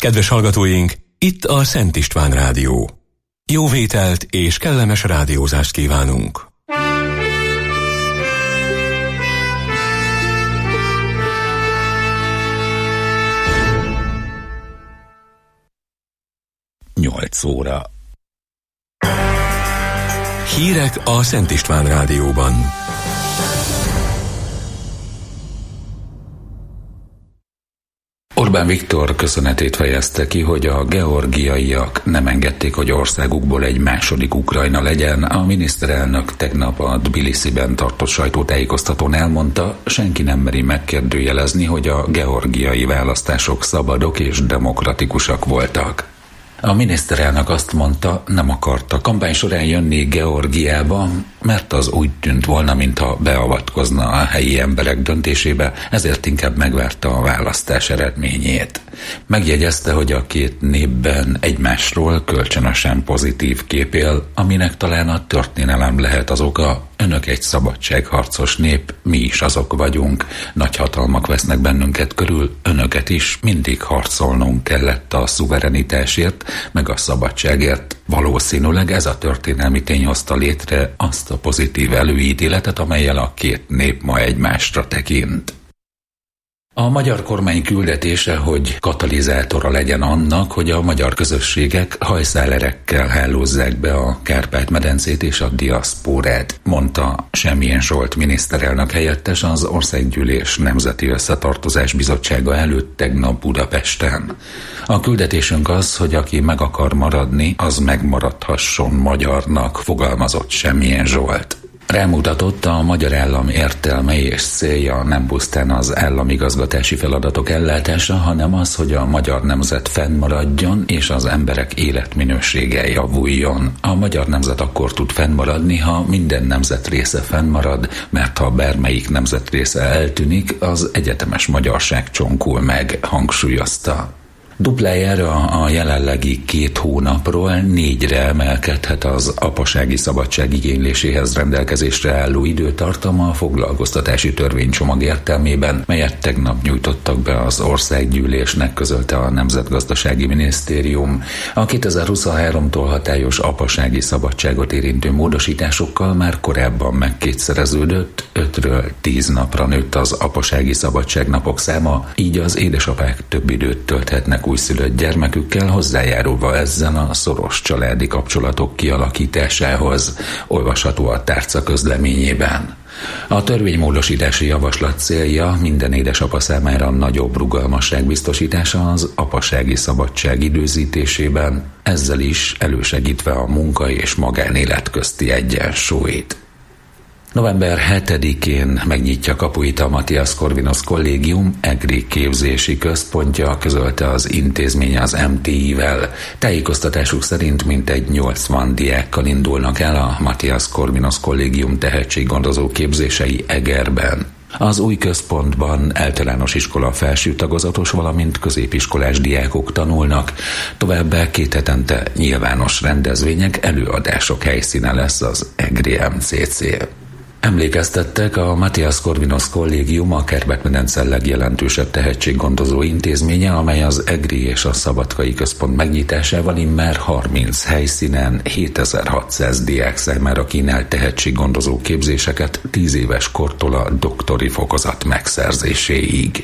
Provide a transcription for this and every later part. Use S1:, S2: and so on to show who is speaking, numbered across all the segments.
S1: Kedves hallgatóink, itt a Szent István Rádió. Jó vételt és kellemes rádiózást kívánunk!
S2: Nyolc óra.
S1: Hírek a Szent István Rádióban.
S2: Orbán Viktor köszönetét fejezte ki, hogy a georgiaiak nem engedték, hogy országukból egy második Ukrajna legyen. A miniszterelnök tegnap a Tbilisiben tartott sajtótájékoztatón elmondta, senki nem meri megkérdőjelezni, hogy a georgiai választások szabadok és demokratikusak voltak. A miniszterelnök azt mondta, nem akart a kampány során jönni Georgiába, mert az úgy tűnt volna, mintha beavatkozna a helyi emberek döntésébe, ezért inkább megvárta a választás eredményét. Megjegyezte, hogy a két népben egymásról kölcsönösen pozitív kép él, aminek talán a történelem lehet az oka. Önök egy szabadságharcos nép, mi is azok vagyunk, nagy hatalmak vesznek bennünket körül, önöket is, mindig harcolnunk kellett a szuverenitásért, meg a szabadságért. Valószínűleg ez a történelmi tény hozta létre azt a pozitív előítéletet, amellyel a két nép ma egymásra tekint. A magyar kormány küldetése, hogy katalizátora legyen annak, hogy a magyar közösségek hajszálerekkel hálózzák be a Kárpát-medencét és a diaszpórát, mondta Semmilyen Zsolt miniszterelnök helyettes az Országgyűlés Nemzeti Összetartozás Bizottsága előtt tegnap Budapesten. A küldetésünk az, hogy aki meg akar maradni, az megmaradhasson magyarnak, fogalmazott Semmilyen Zsolt. Rámutatott, a magyar állam értelme és célja nem pusztán az államigazgatási feladatok ellátása, hanem az, hogy a magyar nemzet fennmaradjon és az emberek életminősége javuljon. A magyar nemzet akkor tud fennmaradni, ha minden nemzet része fennmarad, mert ha bármelyik nemzet része eltűnik, az egyetemes magyarság csonkul meg, hangsúlyozta. Duplájára a jelenlegi 2 hónapról 4-re emelkedhet az apasági szabadság igényléséhez rendelkezésre álló időtartama a foglalkoztatási törvénycsomag értelmében, melyet tegnap nyújtottak be az Országgyűlésnek, közölte a Nemzetgazdasági Minisztérium. A 2023-tól hatályos apasági szabadságot érintő módosításokkal már korábban megkétszereződött, 5-ről 10 napra nőtt az apasági szabadságnapok száma, így az édesapák több időt tölthetnek újszülött gyermekükkel, hozzájárulva ezzel a szoros családi kapcsolatok kialakításához, olvasható a tárca közleményében. A törvénymódosítási javaslat célja minden édesapa számára nagyobb rugalmasság biztosítása az apasági szabadság időzítésében, ezzel is elősegítve a munka és magánélet közti egyensúlyt. November 7-én megnyitja kapuit a Matthias Corvinus Kollégium EGRI képzési központja, közölte az intézmény az MTI-vel. Tájékoztatásuk szerint mintegy 80 diákkal indulnak el a Matthias Corvinus Kollégium tehetséggondozó képzései Egerben. Az új központban általános iskola felső tagozatos, valamint középiskolás diákok tanulnak. Továbbá 2 hetente nyilvános rendezvények, előadások helyszíne lesz az EGRI MCC. Emlékeztettek, a Matthias Corvinus Kollégium a Kárpát-medence legjelentősebb tehetséggondozó intézménye, amely az EGRI és a Szabadkai Központ megnyitásával immár 30 helyszínen 7600 diák számára kínál tehetséggondozó képzéseket 10 éves kortól a doktori fokozat megszerzéséig.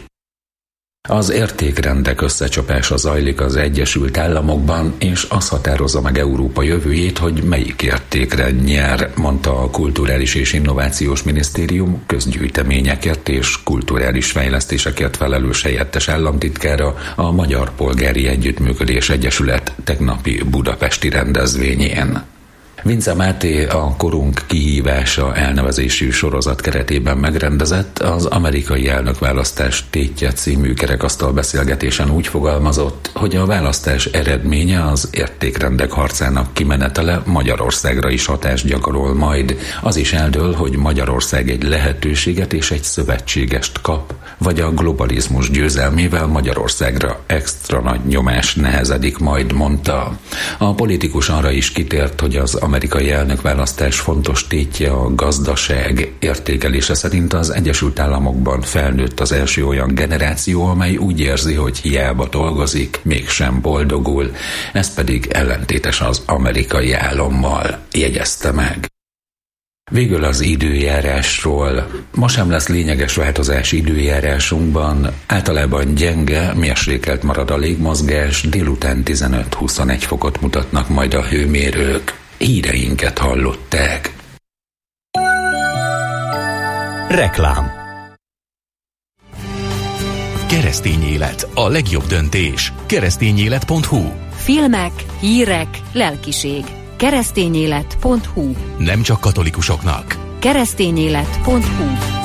S2: Az értékrendek összecsapása zajlik az Egyesült Államokban, és az határozza meg Európa jövőjét, hogy melyik értékrend nyer, mondta a Kulturális és Innovációs Minisztérium közgyűjteményekért és kulturális fejlesztésekért felelős helyettes államtitkára a Magyar Polgári Együttműködés Egyesület tegnapi budapesti rendezvényén. Vince Máté a Korunk kihívása elnevezésű sorozat keretében megrendezett az amerikai elnökválasztás tétje című kerekasztal beszélgetésen úgy fogalmazott, hogy a választás eredménye, az értékrendek harcának kimenetele Magyarországra is hatást gyakorol majd. Az is eldől, hogy Magyarország egy lehetőséget és egy szövetségest kap, vagy a globalizmus győzelmével Magyarországra extra nagy nyomás nehezedik majd, mondta. A politikus arra is kitért, hogy az amerikai elnökválasztás fontos tétje a gazdaság. Értékelése szerint az Egyesült Államokban felnőtt az első olyan generáció, amely úgy érzi, hogy hiába dolgozik, mégsem boldogul. Ez pedig ellentétes az amerikai álommal, jegyezte meg. Végül az időjárásról. Ma sem lesz lényeges változás időjárásunkban. Általában gyenge, mérsékelt marad a légmozgás, délután 15-21 fokot mutatnak majd a hőmérők. Híreinket hallották.
S1: Reklám. Keresztény élet, a legjobb döntés. Keresztényélet.hu.
S3: Filmek, hírek, lelkiség. Keresztényélet.hu.
S1: Nem csak katolikusoknak.
S3: Keresztényélet.hu.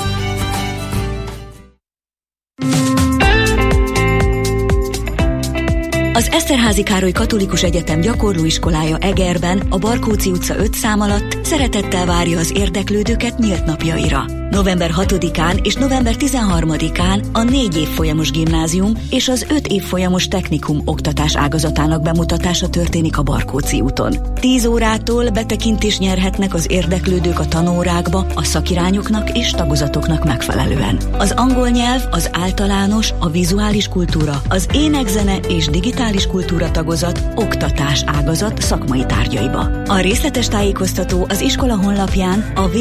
S3: Az Eszterházy Károly Katolikus Egyetem gyakorlóiskolája Egerben, a Barkóczy utca 5 szám alatt szeretettel várja az érdeklődőket nyílt napjaira. November 6-án és november 13-án a 4 évfolyamos gimnázium és az 5 évfolyamos technikum oktatás ágazatának bemutatása történik a Barkóczy úton. 10 órától betekintést nyerhetnek az érdeklődők a tanórákba a szakirányoknak és tagozatoknak megfelelően. Az angol nyelv, az általános, a vizuális kultúra, az ének-zene és digitális kultúra tagozat oktatás ágazat szakmai tárgyaiba. A részletes tájékoztató az iskola honlapján a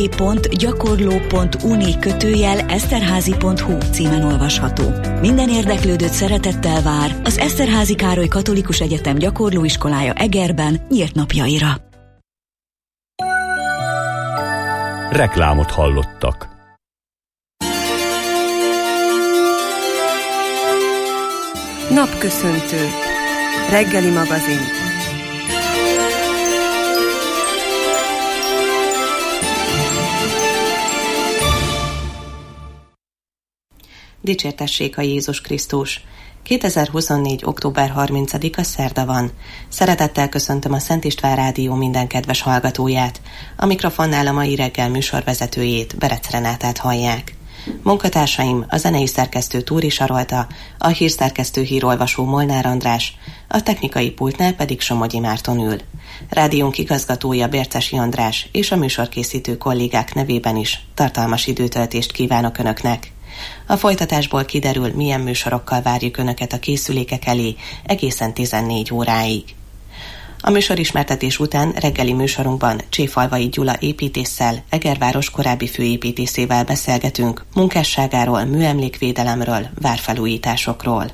S3: www.gyakorló.uni/eszterházy.hu címen olvasható. Minden érdeklődőt szeretettel vár az Eszterházy Károly Katolikus Egyetem gyakorlóiskolája Egerben nyílt napjaira.
S1: Reklámot hallottak.
S4: Napköszöntő. Reggeli magazin. Dicsértessék a Jézus Krisztus! 2024. október 30-a szerda van. Szeretettel köszöntöm a Szent István Rádió minden kedves hallgatóját. A mikrofonnál a mai reggel műsorvezetőjét, Berec Renátát hallják. Munkatársaim a zenei szerkesztő Túri Sarolta, a hírszerkesztő hírolvasó Molnár András, a technikai pultnál pedig Somogyi Márton ül. Rádiónk igazgatója Bércesi András és a műsorkészítő kollégák nevében is tartalmas időtöltést kívánok Önöknek. A folytatásból kiderül, milyen műsorokkal várjuk Önöket a készülékek elé egészen 14 óráig. A műsorismertetés után reggeli műsorunkban Cséfalvai Gyula építésszel, Egerváros korábbi főépítészével beszélgetünk munkásságáról, műemlékvédelemről, várfelújításokról.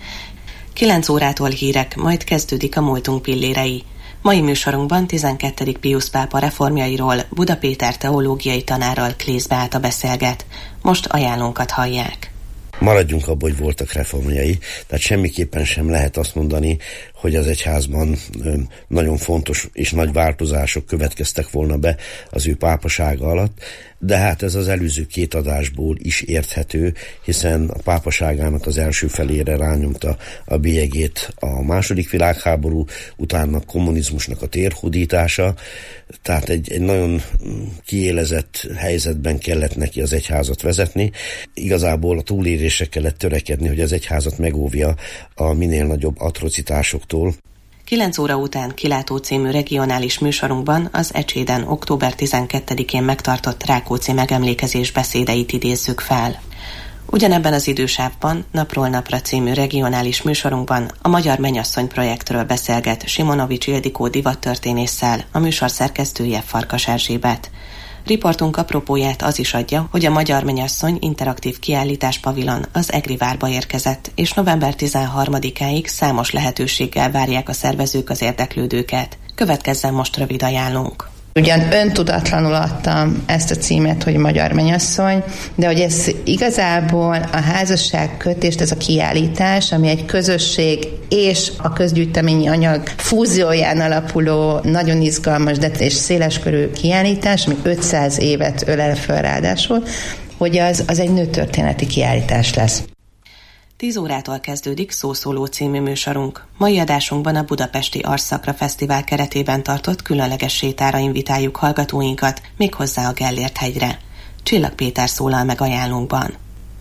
S4: 9 órától hírek, majd kezdődik a múltunk pillérei. Mai műsorunkban 12. Piusz pápa reformjairól Buda Péter teológiai tanárral Klész Beáta beszélget. Most ajánlónkat hallják.
S5: Maradjunk abban, hogy voltak reformjai, tehát semmiképpen sem lehet azt mondani, hogy az egyházban nagyon fontos és nagy változások következtek volna be az ő pápasága alatt, de hát ez az előző 2 adásból is érthető, hiszen a pápaságának az első felére rányomta a bélyegét a második világháború, utána a kommunizmusnak a térhódítása, tehát egy nagyon kiélezett helyzetben kellett neki az egyházat vezetni. Igazából a túlélésre kellett törekedni, hogy az egyházat megóvja a minél nagyobb atrocitásoktól.
S4: 9 óra után Kilátó című regionális műsorunkban az Ecséden október 12-én megtartott Rákóczi megemlékezés beszédeit idézzük fel. Ugyanebben az idősávban Napról napra című regionális műsorunkban a Magyar Mennyasszony projektről beszélget Simonovics Ildikó divattörténésszel, a műsor szerkesztője Farkas Erzsébet. Riportunk apropóját az is adja, hogy a Magyar Mennyasszony interaktív kiállítás pavilon az Egri várba érkezett, és november 13-áig számos lehetőséggel várják a szervezők az érdeklődőket. Következzen most rövid ajánlónk.
S6: Ugyan öntudatlanul adtam ezt a címet, hogy Magyar Mennyasszony, de hogy ez igazából a házasságkötést, ez a kiállítás, ami egy közösség és a közgyűjteményi anyag fúzióján alapuló, nagyon izgalmas, de és széleskörű kiállítás, ami 500 évet ölel föl ráadásul, hogy az egy nőtörténeti kiállítás lesz.
S4: 10 órától kezdődik Szószóló című műsorunk. Mai adásunkban a Budapesti Arsszakra Fesztivál keretében tartott különleges sétára invitáljuk hallgatóinkat, méghozzá a Gellért hegyre. Csillag Péter szólal meg ajánlónkban.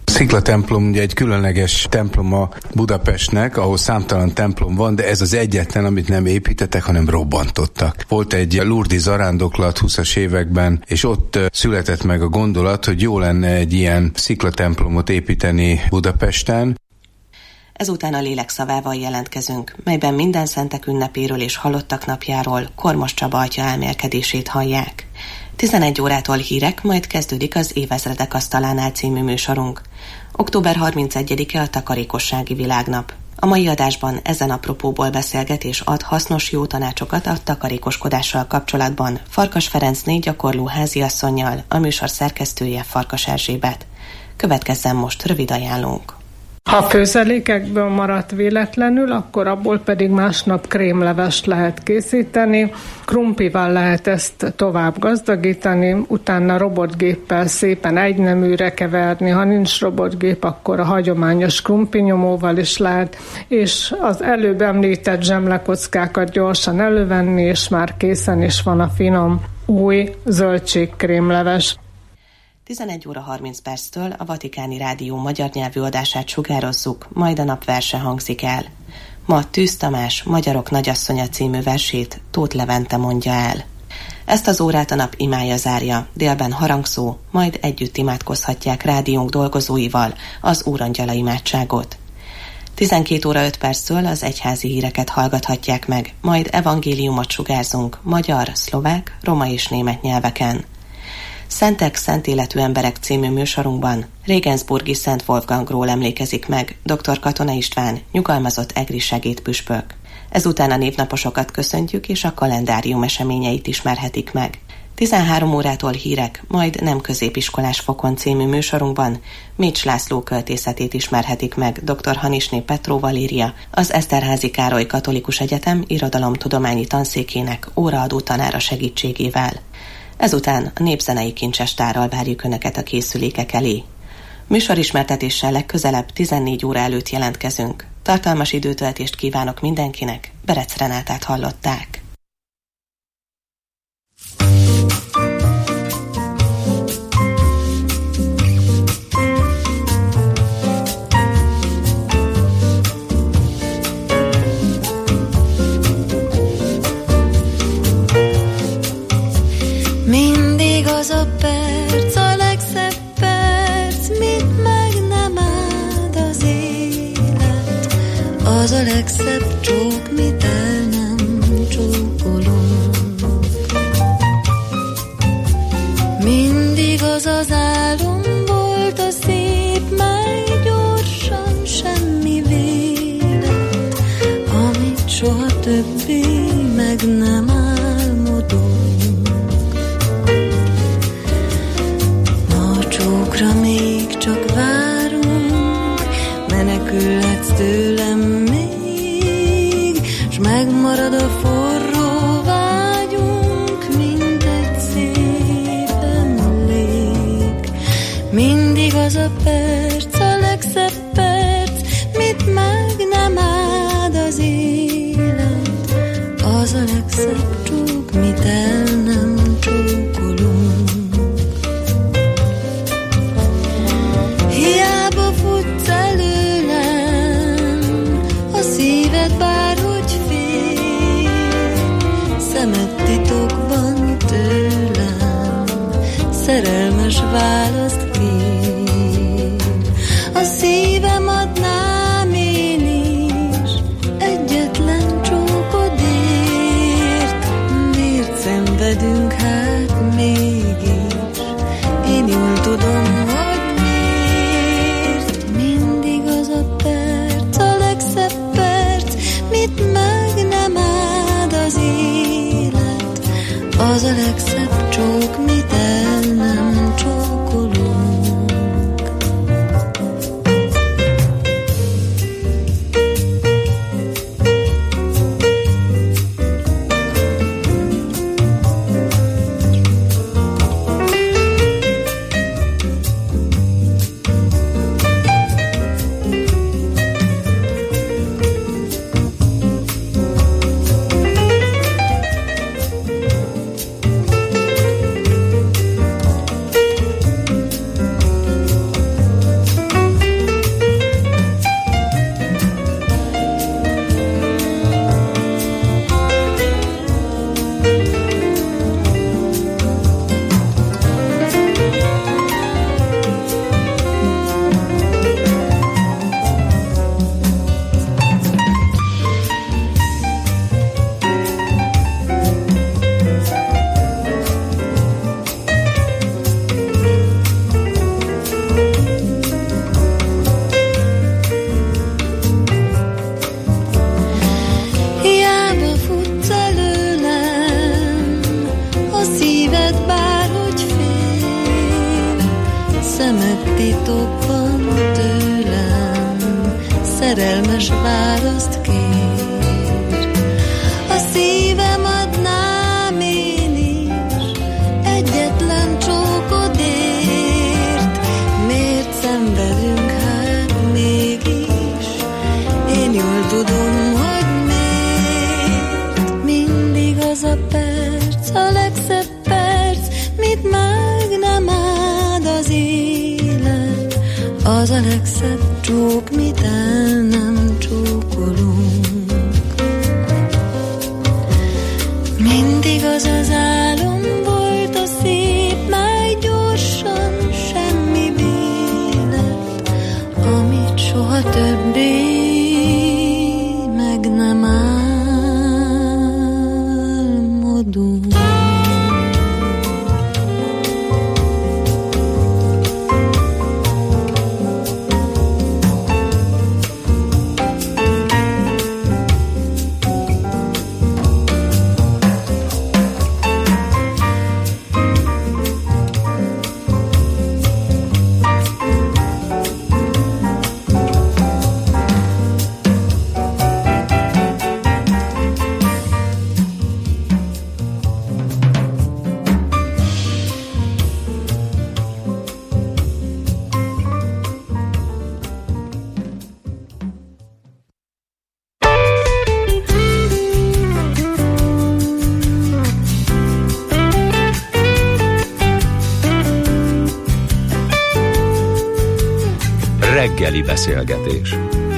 S7: Sziklatemplom ugye egy különleges temploma Budapestnek, ahol számtalan templom van, de ez az egyetlen, amit nem építettek, hanem robbantottak. Volt egy lurdi zarándoklat 20-as években, és ott született meg a gondolat, hogy jó lenne egy ilyen sziklatemplomot építeni Budapesten.
S4: Ezután a lélek szavával jelentkezünk, melyben minden szentek ünnepéről és halottak napjáról Kormos Csaba atya elmélkedését hallják. 11 órától hírek, majd kezdődik az Évezredek asztalánál című műsorunk. Október 31-e a takarékossági világnap. A mai adásban ezen apropóból beszélget és ad hasznos jó tanácsokat a takarékoskodással kapcsolatban Farkas Ferencné gyakorló háziasszonnyal, a műsor szerkesztője Farkas Erzsébet. Következzen most rövid ajánlónk.
S8: Ha főzelékekből maradt véletlenül, akkor abból pedig másnap krémlevest lehet készíteni, krumplival lehet ezt tovább gazdagítani, utána robotgéppel szépen egyneműre keverni, ha nincs robotgép, akkor a hagyományos krumplinyomóval is lehet, és az előbb említett zsemlekockákat gyorsan elővenni, és már készen is van a finom új zöldségkrémleves.
S4: 11 óra 30 perctől a Vatikáni Rádió magyar nyelvű adását sugározzuk, majd a napverse hangzik el. Ma Tűz Tamás Magyarok nagyasszonya című versét Tóth Levente mondja el. Ezt az órát a nap imája zárja, délben harangszó, majd együtt imádkozhatják rádiónk dolgozóival az Úrangyala imádságot. 12 óra 5 perctől az egyházi híreket hallgathatják meg, majd evangéliumot sugárzunk magyar, szlovák, roma és német nyelveken. Szentek, szent életű emberek című műsorunkban Regensburgi Szent Wolfgangról emlékezik meg dr. Katona István, nyugalmazott egri segédpüspök. Ezután a névnaposokat köszöntjük, és a kalendárium eseményeit ismerhetik meg. 13 órától hírek, majd Nem középiskolás fokon című műsorunkban Mécs László költészetét ismerhetik meg dr. Hanisné Petró Valéria, az Eszterházy Károly Katolikus Egyetem irodalomtudományi tanszékének óraadó tanára segítségével. Ezután a népzenei kincsestárral várjuk Önöket a készülékek elé. Műsorismertetéssel legközelebb 14 óra előtt jelentkezünk. Tartalmas időtöltést kívánok mindenkinek, Berec Renátát hallották.
S9: Mindig az a perc, a legszebb perc, mit meg nem áld az élet. Az a legszebb csók, mit el nem csókolunk. Mindig az az álom volt a szép, mely gyorsan semmi vélet, amit soha többé meg nem álmodunk. Még csak várunk, menekülhetsz tőlem még, s megmarad a forró vágyunk, mint egy szép emlék. Mindig az a perc, a legszebb perc, mit meg nem áld az élet. Az a legszebb csók, mit el nem csókolunk. Hiába futsz előlem, a szíved bárhogy fél, szemed titokban tőlem, szerelmes választ kér. A szívem adnám én is, egyetlen csókodért. Miért szenvedünk hát mégis, én jól tudom, hogy meg nem áld az élet. Az a legszebb csók, mit el nem csókolunk. szerelmes választ kér. A szívem adnám én is egyetlen csókodért. Miért szenvedünk hát mégis? Én jól tudom, hogy miért. Mindig az a perc, a legszebb perc, mit meg nem áld az élet. Az a legszebb csók, mit el nem csókolunk. Mindig az az álom volt a szép, mely gyorsan semmi lett, amit soha többé meg nem álmodunk.
S1: Reggeli beszélgetés.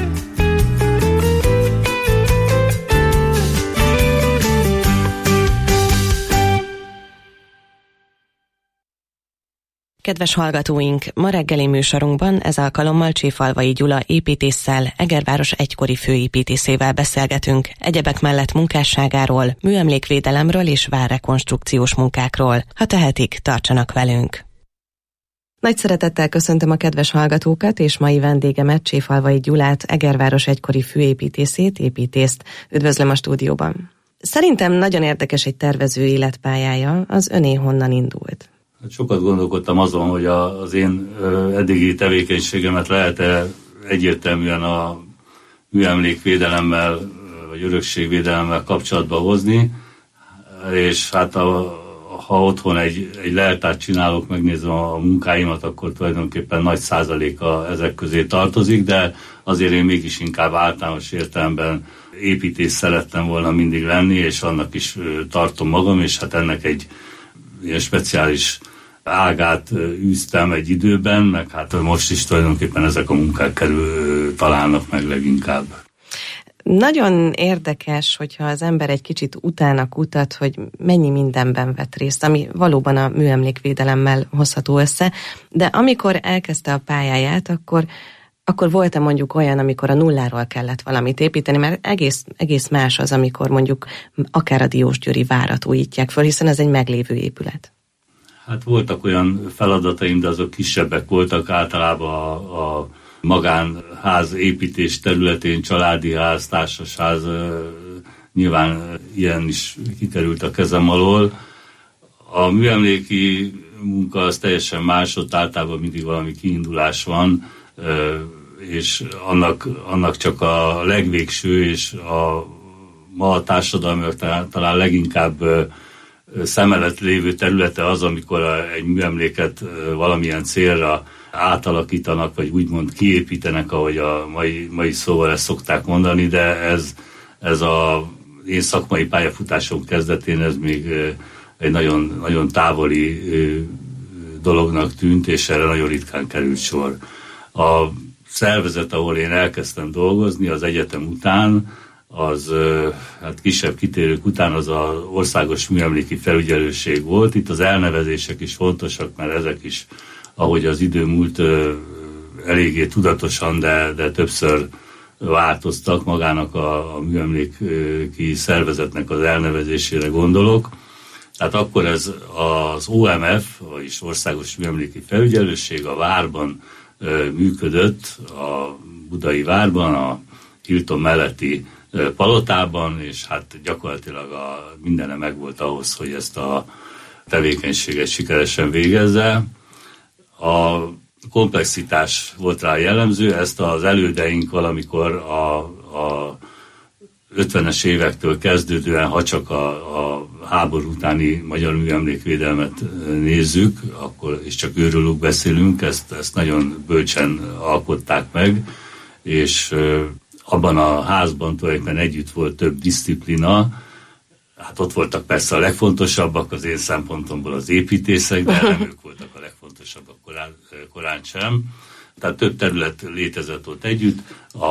S4: Kedves hallgatóink, ma reggeli műsorunkban ez alkalommal Cséfalvai Gyula építésszel, Egerváros egykori főépítészével beszélgetünk, egyebek mellett munkásságáról, műemlékvédelemről és várrekonstrukciós munkákról. Ha tehetik, tartsanak velünk! Nagy szeretettel köszöntöm a kedves hallgatókat, és mai vendégemet, Cséfalvai Gyulát, Egerváros egykori főépítészét, építészt. Üdvözlöm a stúdióban. Szerintem nagyon érdekes egy tervező életpályája, az öné honnan indult?
S10: Sokat gondolkodtam azon, hogy az én eddigi tevékenységemet lehet-e egyértelműen a műemlékvédelemmel, vagy örökségvédelemmel kapcsolatba hozni, és hát ha otthon egy leltárt csinálok, megnézem a munkáimat, akkor tulajdonképpen nagy százaléka ezek közé tartozik, de azért én mégis inkább általános értelemben építész szerettem volna mindig lenni, és annak is tartom magam, és hát ennek egy ilyen speciális ágát űztem egy időben, meg hát most is tulajdonképpen ezek a munkák találnak meg leginkább.
S4: Nagyon érdekes, hogyha az ember egy kicsit utána kutat, hogy mennyi mindenben vett részt, ami valóban a műemlékvédelemmel hozható össze, de amikor elkezdte a pályáját, akkor volt-e mondjuk olyan, amikor a nulláról kellett valamit építeni, mert egész más az, amikor mondjuk akár a Diósgyőri várat újítják föl, hiszen ez egy meglévő épület.
S10: Hát voltak olyan feladataim, de azok kisebbek voltak, általában a magánház építés területén, családi ház, társasház, nyilván ilyen is kikerült a kezem alól. A műemléki munka az teljesen más, ott általában mindig valami kiindulás van, és annak csak a legvégső, és ma a társadalmak talán leginkább szem előtt lévő területe az, amikor egy műemléket valamilyen célra átalakítanak, vagy úgymond kiépítenek, ahogy a mai szóval ezt szokták mondani, de ez a én szakmai pályafutásom kezdetén ez még egy nagyon, nagyon távoli dolognak tűnt, és erre nagyon ritkán került sor. A szervezet, ahol én elkezdtem dolgozni az egyetem után, az hát kisebb kitérők után az az országos műemléki felügyelőség volt. Itt az elnevezések is fontosak, mert ezek is, ahogy az idő múlt, eléggé tudatosan, de többször változtak, magának a műemléki szervezetnek az elnevezésére gondolok. Tehát akkor ez az OMF, vagyis Országos Műemléki Felügyelőség a várban működött, a budai várban, a Hilton melletti palotában, és hát gyakorlatilag mindene megvolt ahhoz, hogy ezt a tevékenységet sikeresen végezze. A komplexitás volt rá jellemző, ezt az elődeink valamikor a 50-es évektől kezdődően, ha csak a háború utáni magyar műemlékvédelmet nézzük, akkor, és csak őrülük beszélünk, ezt nagyon bölcsen alkották meg, és abban a házban tulajdonképpen együtt volt több diszciplina. Hát ott voltak persze a legfontosabbak az én szempontomból az építészek, de nem ők voltak a legfontosabbak korán sem. Tehát több terület létezett ott együtt.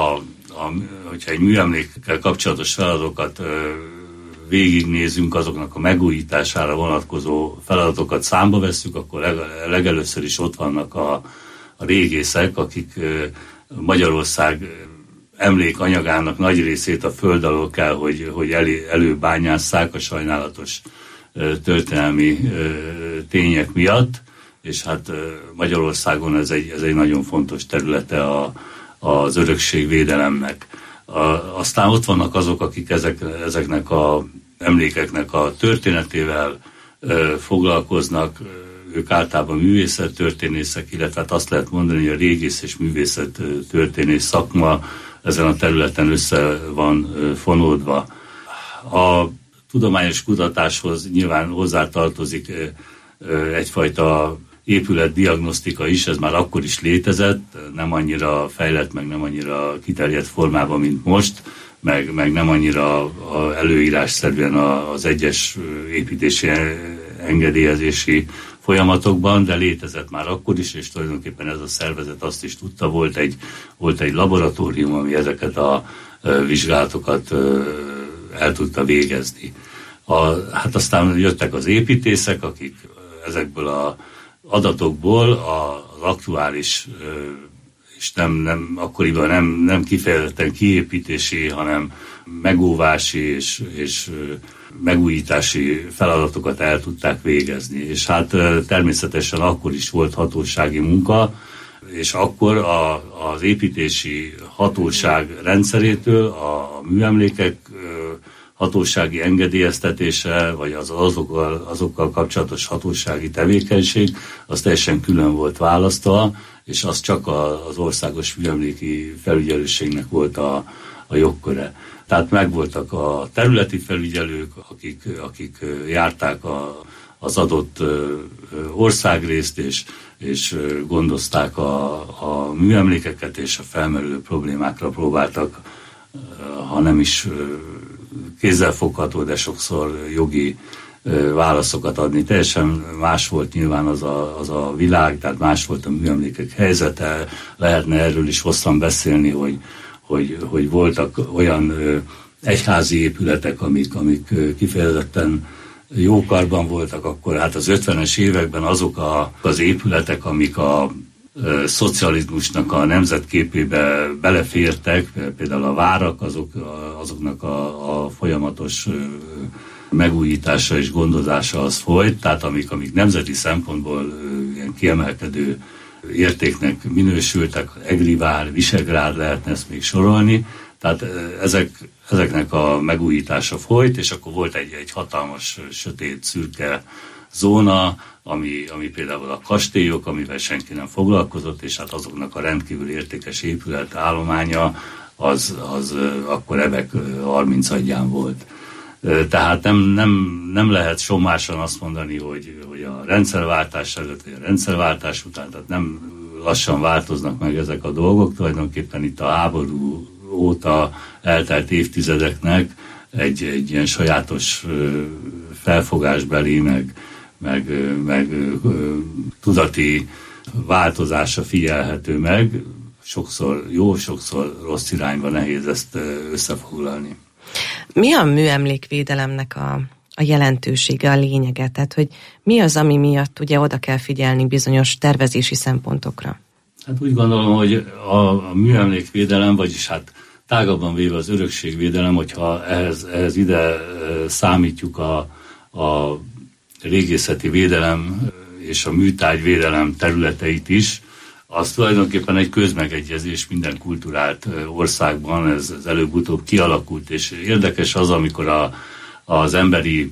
S10: Hogyha egy műemlékkel kapcsolatos feladatokat végignézünk, azoknak a megújítására vonatkozó feladatokat számba vesszük, akkor legelőször is ott vannak a régészek, akik Magyarország emlékanyagának nagy részét a föld alól kell, hogy előbányásszák a sajnálatos történelmi tények miatt, és hát Magyarországon ez egy nagyon fontos területe az örökségvédelemnek. Aztán ott vannak azok, akik ezeknek az emlékeknek a történetével foglalkoznak, ők általában művészettörténészek, illetve hát azt lehet mondani, hogy a régész és művészettörténész szakma ezen a területen össze van fonódva. A tudományos kutatáshoz nyilván hozzátartozik egyfajta épületdiagnosztika is, ez már akkor is létezett, nem annyira fejlett, meg nem annyira kiterjedt formában, mint most, meg nem annyira előírásszerűen az egyes építési engedélyezési folyamatokban, de létezett már akkor is, és tulajdonképpen ez a szervezet azt is tudta, volt egy laboratórium, ami ezeket a vizsgálatokat el tudta végezni. Hát aztán jöttek az építészek, akik ezekből az adatokból az aktuális, és akkoriban nem kifejezetten kiépítési, hanem megóvási és megújítási feladatokat el tudták végezni. És hát természetesen akkor is volt hatósági munka, és akkor az építési hatóság rendszerétől a műemlékek hatósági engedélyeztetése, vagy azokkal kapcsolatos hatósági tevékenység, az teljesen külön volt választva, és az csak az országos műemléki felügyelőségnek volt a jogköre. Tehát megvoltak a területi felügyelők, akik járták az adott országrészt, és gondozták a műemlékeket, és a felmerülő problémákra próbáltak, ha nem is kézzelfogható, de sokszor jogi válaszokat adni. Teljesen más volt nyilván az a világ, tehát más volt a műemlékek helyzete. Lehetne erről is hosszan beszélni, hogy voltak olyan egyházi épületek, amik kifejezetten jó karban voltak, akkor hát az 50-es években azok az épületek, amik a szocializmusnak a nemzetképébe belefértek, például a várak, azoknak a folyamatos megújítása és gondozása az folyt, tehát amik nemzeti szempontból ilyen kiemelkedő értéknek minősültek, Egrivár, Visegrád, lehetne ezt még sorolni, tehát ezeknek a megújítása folyt, és akkor volt egy hatalmas, sötét, szürke zóna, ami például a kastélyok, amivel senki nem foglalkozott, és hát azoknak a rendkívül értékes épület állománya az akkor ebek 30 adján volt. Tehát nem lehet sommásan azt mondani, hogy a rendszerváltás előtt, vagy a rendszerváltás után, tehát nem lassan változnak meg ezek a dolgok, tulajdonképpen itt a háború óta eltelt évtizedeknek egy ilyen sajátos felfogásbeli, meg tudati változása figyelhető meg, sokszor jó, sokszor rossz irányba, nehéz ezt összefoglalni.
S4: Mi a műemlékvédelemnek a jelentősége, a lényege? Tehát, hogy mi az, ami miatt ugye oda kell figyelni bizonyos tervezési szempontokra? Hát
S10: úgy gondolom, hogy a műemlékvédelem, vagyis hát tágabban véve az örökségvédelem, hogyha ehhez ide számítjuk a régészeti védelem és a műtárgyvédelem területeit is, az tulajdonképpen egy közmegegyezés minden kulturált országban, ez előbb-utóbb kialakult, és érdekes az, amikor az emberi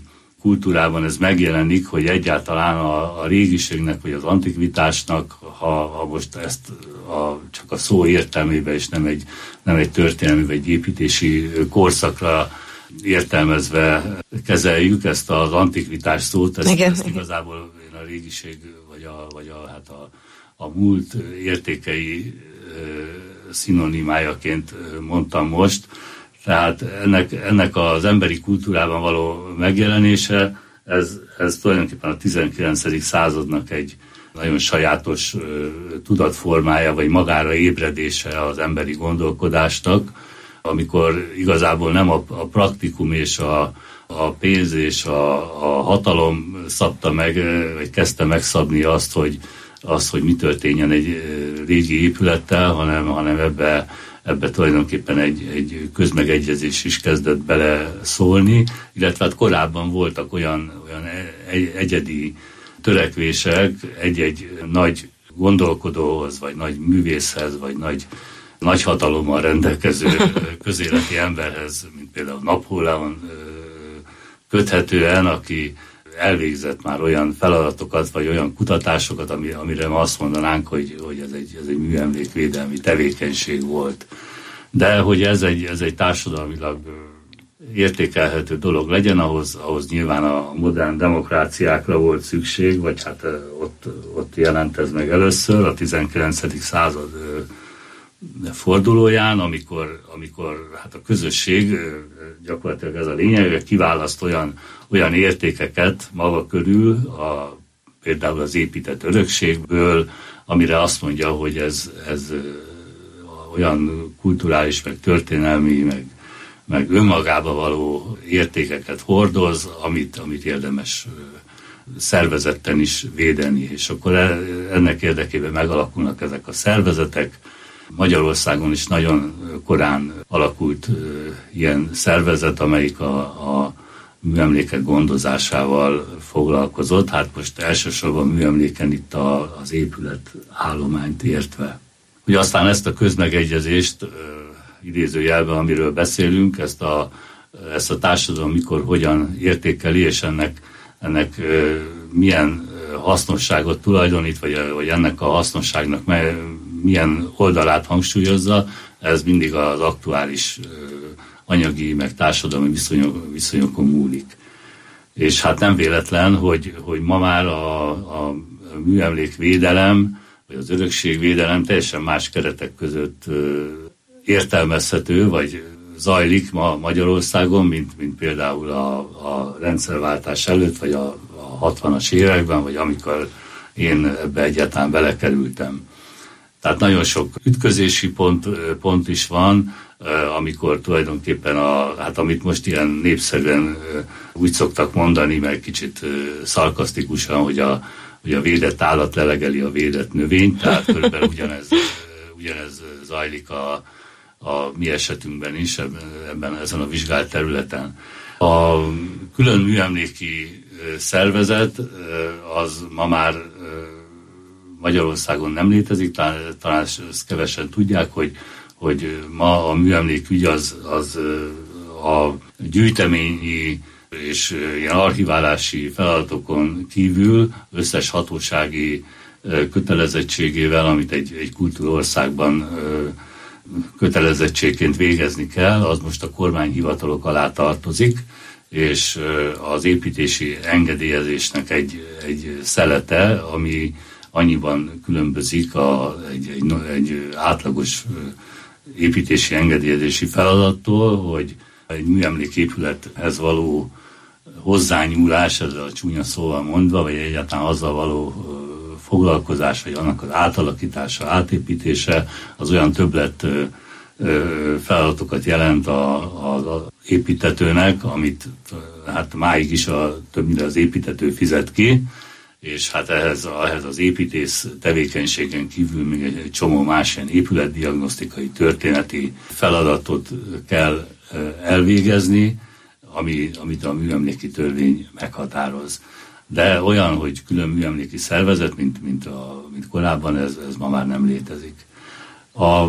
S10: kultúrában ez megjelenik, hogy egyáltalán a régiségnek vagy az antikvitásnak, ha most ezt csak a szó értelmében és nem egy történelmi vagy egy építési korszakra értelmezve kezeljük ezt az antikvitás szót, ezt igazából én a régiség vagy a múlt értékei szinonimájaként mondtam most. Tehát ennek az emberi kultúrában való megjelenése, ez tulajdonképpen a 19. századnak egy nagyon sajátos tudatformája, vagy magára ébredése az emberi gondolkodásnak, amikor igazából nem a praktikum és a pénz és a hatalom szabta meg, vagy kezdte megszabni azt, hogy mi történjen egy régi épülettel, hanem ebbe tulajdonképpen egy közmegegyezés is kezdett bele szólni, illetve hát korábban voltak olyan egyedi törekvések egy nagy gondolkodóhoz, vagy nagy művészhez, vagy nagy hatalommal rendelkező közéleti emberhez, mint például Napóleon köthetően, aki elvégzett már olyan feladatokat, vagy olyan kutatásokat, amire ma azt mondanánk, hogy ez egy műemlékvédelmi tevékenység volt. De hogy ez egy társadalmilag értékelhető dolog legyen, ahhoz nyilván a modern demokráciákra volt szükség, vagy hát ott jelent ez meg először, a 19. század fordulóján, amikor hát a közösség, gyakorlatilag ez a lényeg, kiválaszt olyan értékeket maga körül, például az épített örökségből, amire azt mondja, hogy ez olyan kulturális, meg történelmi, meg önmagába való értékeket hordoz, amit érdemes szervezetten is védeni. És akkor ennek érdekében megalakulnak ezek a szervezetek. Magyarországon is nagyon korán alakult ilyen szervezet, amelyik a műemlékek gondozásával foglalkozott. Hát most elsősorban műemléken itt az épület állományt értve. Ugye aztán ezt a közmegegyezést, idézőjelben, amiről beszélünk, ezt a társadalom mikor hogyan értékeli, és ennek milyen hasznosságot tulajdonít, vagy ennek a hasznosságnak milyen oldalát hangsúlyozza, ez mindig az aktuális anyagi, meg társadalmi viszonyokon múlik. És hát nem véletlen, hogy ma már a műemlékvédelem, vagy az örökségvédelem teljesen más keretek között értelmezhető, vagy zajlik ma Magyarországon, mint például a rendszerváltás előtt, vagy a 60-as években, vagy amikor én ebbe egyáltalán belekerültem. Tehát nagyon sok ütközési pont is van, amikor tulajdonképpen amit most ilyen népszerűen úgy szoktak mondani, meg kicsit szarkasztikusan, hogy a védett állat lelegeli a védett növényt, tehát körülbelül ugyanez zajlik a mi esetünkben is, ezen a vizsgált területen. A külön műemléki szervezet az ma már Magyarországon nem létezik, talán ezt kevesen tudják, hogy ma a műemlékügy az a gyűjteményi és ilyen archiválási feladatokon kívül összes hatósági kötelezettségével, amit egy kultúrországban kötelezettségként végezni kell, az most a kormányhivatalok alá tartozik, és az építési engedélyezésnek egy szelete, ami annyiban különbözik egy átlagos építési engedélyezési feladattól, hogy egy műemléképülethez való hozzányúlás, ez a csúnya szóval mondva, vagy egyáltalán azzal való foglalkozás, vagy annak az átalakítása, átépítése, az olyan többlet feladatokat jelent az építetőnek, amit hát máig is többnyire az építető fizet ki, és hát ehhez az építész tevékenységen kívül még egy csomó más ilyen épületdiagnosztikai, történeti feladatot kell elvégezni, amit a műemléki törvény meghatároz. De olyan, hogy külön műemléki szervezet, mint korábban, ez ma már nem létezik. A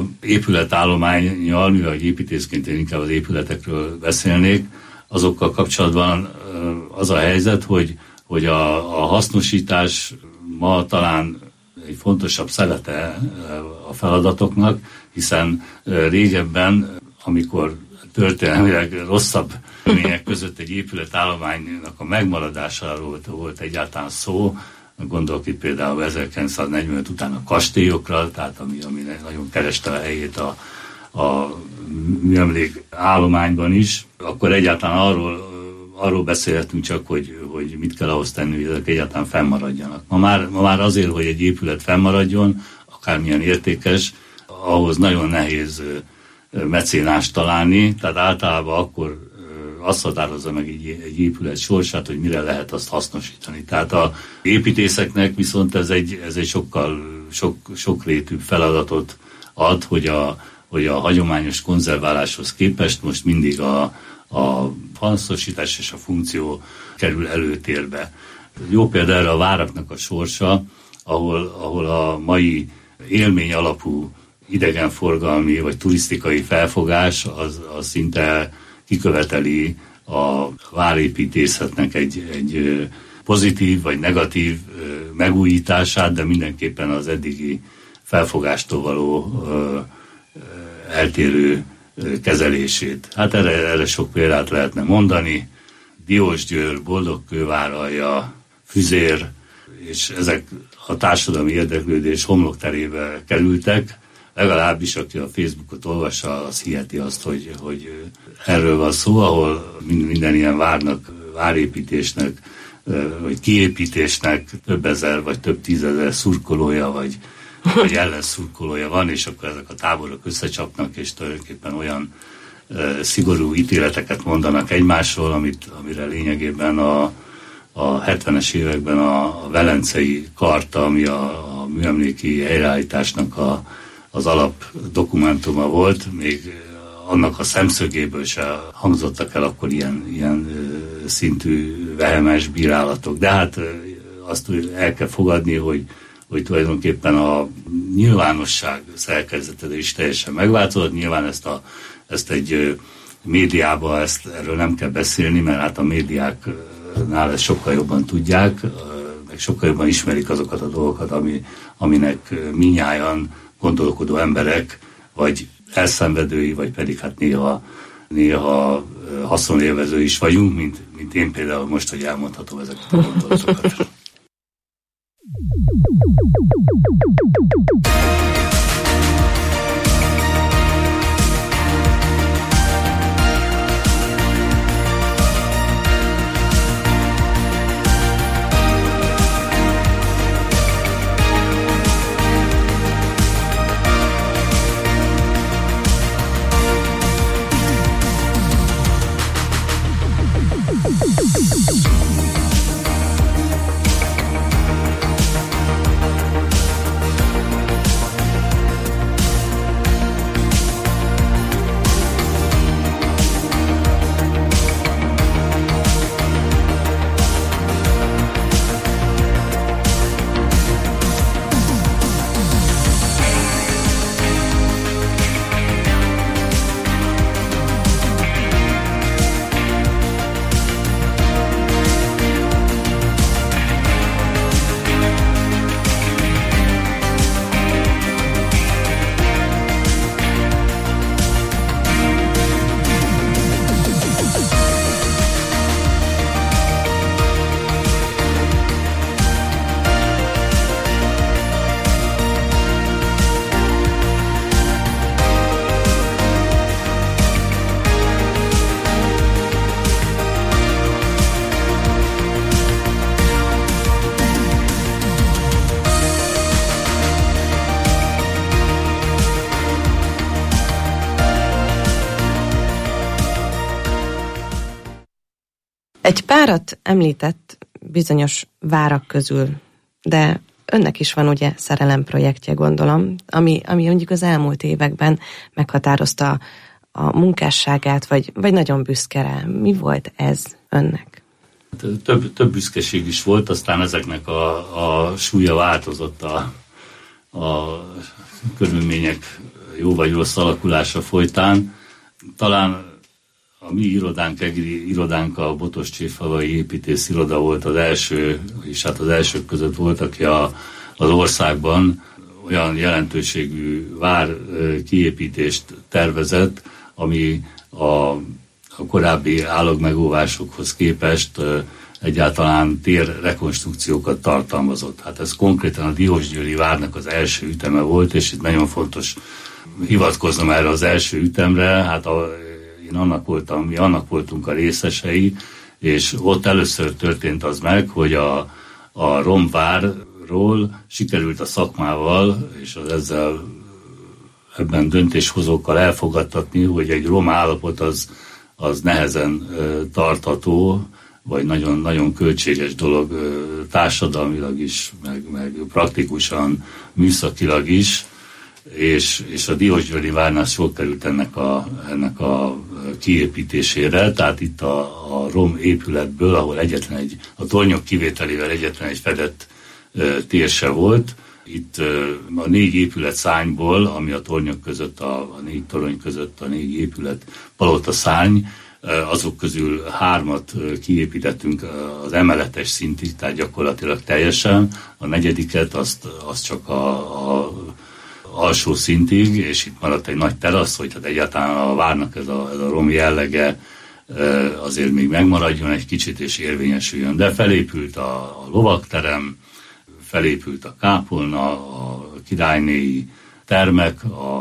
S10: épületállománnyal, mivel építészként én inkább az épületekről beszélnék, azokkal kapcsolatban az a helyzet, hogy a hasznosítás ma talán egy fontosabb szelete a feladatoknak, hiszen régebben, amikor történelmileg rosszabb körülmények között egy épületállománynak a megmaradásáról volt egyáltalán szó, gondolok itt például 1945 után a kastélyokra, tehát ami nagyon kereste a helyét a műemlék állományban is, akkor egyáltalán arról beszélhetünk csak, hogy mit kell ahhoz tenni, hogy ezek egyáltalán fennmaradjanak. Ma már azért, hogy egy épület fennmaradjon, akármilyen értékes, ahhoz nagyon nehéz mecénást találni, tehát általában akkor azt határozza meg egy épület sorsát, hogy mire lehet azt hasznosítani. Tehát a építészeknek viszont ez egy sokkal sokrétűbb feladatot ad, hogy a hagyományos konzerváláshoz képest most mindig a hasznosítás és a funkció kerül előtérbe. Jó példa erre a váraknak a sorsa, ahol a mai élmény alapú idegenforgalmi vagy turisztikai felfogás az szinte kiköveteli a várépítészetnek egy pozitív vagy negatív megújítását, de mindenképpen az eddigi felfogástól való eltérő kezelését. Hát erre sok példát lehetne mondani. Diósgyőr, Boldogkőváralja, Füzér, és ezek a társadalmi érdeklődés homlokterébe kerültek. Legalábbis, aki a Facebookot olvassa, az hiheti azt, hogy erről van szó, ahol minden ilyen várépítésnek, vagy kiépítésnek több ezer, vagy több tízezer szurkolója, vagy ellenszurkolója van, és akkor ezek a táborok összecsapnak, és tulajdonképpen olyan szigorú ítéleteket mondanak egymásról, amire lényegében a 70-es években a Velencei Karta, ami a műemléki helyreállításnak az alap dokumentuma volt, még annak a szemszögéből se hangzottak el akkor ilyen szintű vehemes bírálatok. De hát azt el kell fogadni, hogy tulajdonképpen a nyilvánosság szerkezete is teljesen megváltozott. Nyilván ezt egy médiában erről nem kell beszélni, mert hát a médiáknál ezt sokkal jobban tudják, meg sokkal jobban ismerik azokat a dolgokat, aminek minnyájan gondolkodó emberek, vagy elszenvedői, vagy pedig hát néha haszonélvező is vagyunk, mint én például most, hogy elmondhatom ezeket a gondolatokat.
S4: Egy párat említett bizonyos várak közül, de önnek is van ugye szerelemprojektje, gondolom, ami mondjuk az elmúlt években meghatározta a munkásságát, vagy nagyon büszke rá. Mi volt ez önnek?
S10: Több büszkeség is volt, aztán ezeknek a súlya változott a körülmények jó vagy rossz alakulása folytán. Talán A mi irodánk a Botoscséfalvai építész iroda volt az első, és hát az elsők között volt, aki az országban olyan jelentőségű vár kiépítést tervezett, ami a korábbi állagmegóvásokhoz képest egyáltalán térrekonstrukciókat tartalmazott. Hát ez konkrétan a Diósgyőri várnak az első üteme volt, és itt nagyon fontos hivatkoznom erre az első ütemre. Hát mi annak voltunk a részesei, és ott először történt az meg, hogy a romvárról sikerült a szakmával és ebben döntéshozókkal elfogadtatni, hogy egy rom állapot az nehezen tartható, vagy nagyon-nagyon költséges dolog társadalmilag is, meg praktikusan, műszakilag is, és a Diósgyőri várnál sor került ennek a kiépítésére, tehát itt a rom épületből, ahol a tornyok kivételével egyetlen egy fedett tér se volt, itt a 4 épület szárnyból, ami a tornyok között, a 4 torony között a 4 épület palota szárny, azok közül 3-at kiépítettünk az emeletes szintig, tehát gyakorlatilag teljesen, a 4. azt csak a alsó szintig, és itt maradt egy nagy terasz, hogy hát egyáltalán a várnak ez a rom jellege azért még megmaradjon egy kicsit és érvényesüljön. De felépült a lovakterem, felépült a kápolna, a királynéi termek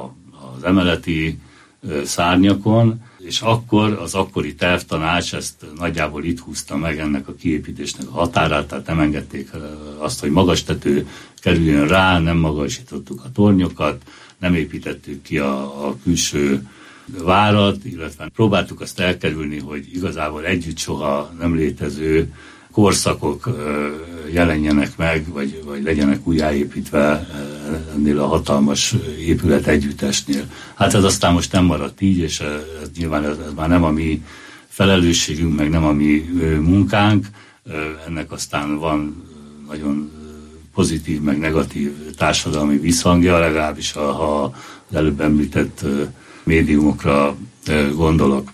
S10: az emeleti szárnyakon, és akkor az akkori tervtanács ezt nagyjából itt húzta meg ennek a kiépítésnek a határát, tehát nem engedték azt, hogy magas tető kerüljön rá, nem magasítottuk a tornyokat, nem építettük ki a külső várat, illetve próbáltuk azt elkerülni, hogy igazából együtt soha nem létező korszakok jelenjenek meg, vagy legyenek újjáépítve ennél a hatalmas épület együttesnél. Hát ez aztán most nem maradt így, és nyilván ez már nem a mi felelősségünk, meg nem a mi munkánk. Ennek aztán van nagyon pozitív, meg negatív társadalmi visszhangja, legalábbis ha az előbb említett médiumokra gondolok.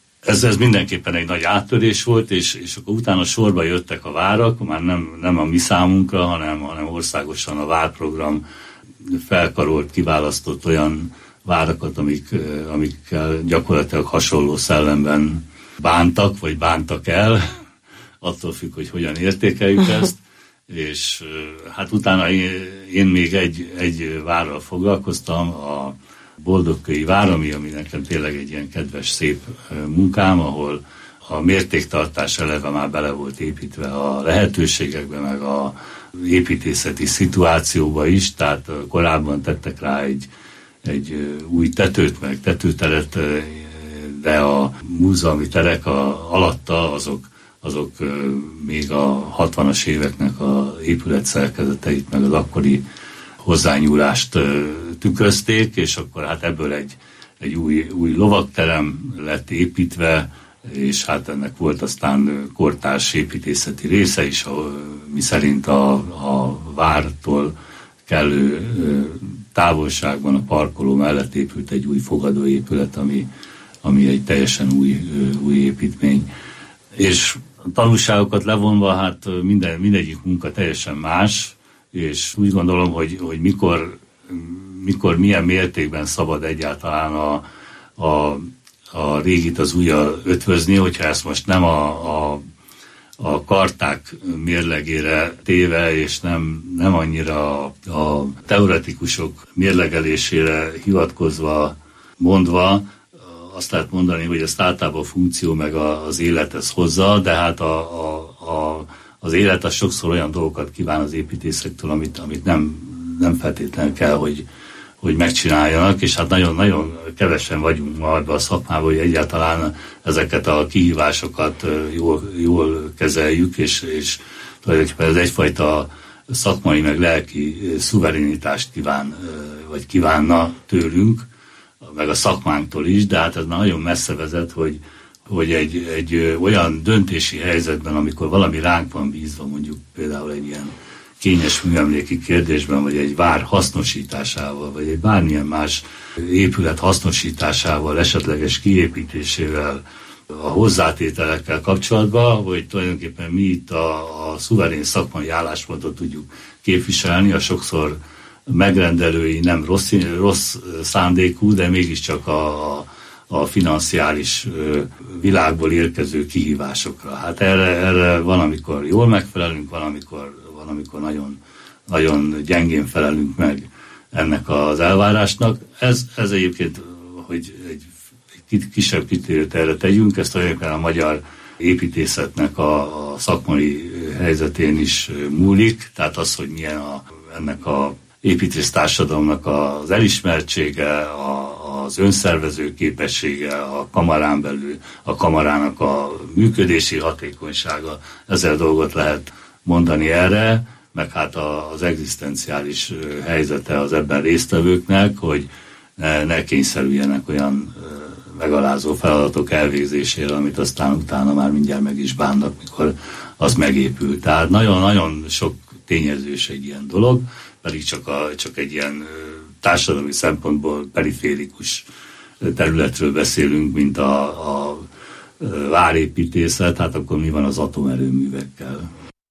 S10: Ez mindenképpen egy nagy áttörés volt, és akkor utána sorba jöttek a várak, már nem a mi számunkra, hanem országosan a várprogram felkarolt, kiválasztott olyan várakat, amikkel gyakorlatilag hasonló szellemben bántak, vagy bántak el, attól függ, hogy hogyan értékeljük ezt, és hát utána én még egy várral foglalkoztam, a Boldogkői vár, ami nekem tényleg egy ilyen kedves, szép munkám, ahol a mértéktartás eleve már bele volt építve a lehetőségekbe, meg a építészeti szituációba is, tehát korábban tettek rá egy új tetőt, meg tetőteret, de a múzeumi terek alatta azok még a 60-as éveknek az épületszerkezeteit, meg az akkori hozzányúlást tükrözték, és akkor hát ebből egy új lovakterem lett építve, és hát ennek volt aztán kortárs építészeti része is, mi szerint a vártól kellő távolságban a parkoló mellett épült egy új fogadóépület, ami egy teljesen új építmény. És a tanulságokat levonva, hát mindegyik munka teljesen más, és úgy gondolom, hogy mikor milyen mértékben szabad egyáltalán a régit az újjal ötvözni, hogyha ezt most nem a karták mérlegére téve, és nem annyira a teoretikusok mérlegelésére hivatkozva, mondva, azt lehet mondani, hogy ezt általában a funkció meg az élet ez hozza, de hát az élet az sokszor olyan dolgokat kíván az építészektől, amit nem feltétlenül kell, hogy megcsináljanak, és hát nagyon-nagyon kevesen vagyunk ma ebben a szakmában, hogy egyáltalán ezeket a kihívásokat jól kezeljük, és tulajdonképpen ez egyfajta szakmai meg lelki szuverenitást kívánna tőlünk, meg a szakmánktól is, de hát ez már nagyon messze vezet, hogy egy olyan döntési helyzetben, amikor valami ránk van bízva, mondjuk például egy ilyen kényes műemléki kérdésben, vagy egy vár hasznosításával, vagy egy bármilyen más épület hasznosításával, esetleges kiépítésével, a hozzátételekkel kapcsolatban, hogy tulajdonképpen mi itt a szuverén szakmai álláspontot tudjuk képviselni, a sokszor megrendelői nem rossz szándékú, de mégiscsak a financiális világból érkező kihívásokra. Hát erre van, amikor jól megfelelünk, van, amikor nagyon, nagyon gyengén felelünk meg ennek az elvárásnak. Ez egyébként, hogy egy kisebb kitérőt erre tegyünk, ezt tulajdonképpen a magyar építészetnek a szakmai helyzetén is múlik, tehát az, hogy milyen ennek a építésztársadalomnak az elismertsége, az önszervező képessége, a kamarán belül, a kamarának a működési hatékonysága, 1000 dolgot lehet mondani erre, meg hát az egzisztenciális helyzete az ebben résztvevőknek, hogy ne kényszerüljenek olyan megalázó feladatok elvégzésére, amit aztán utána már mindjárt meg is bánnak, mikor az megépül. Tehát nagyon-nagyon sok tényezős egy ilyen dolog, pedig csak egy ilyen társadalmi szempontból periférikus területről beszélünk, mint a várépítészet, hát akkor mi van az atomerőművekkel?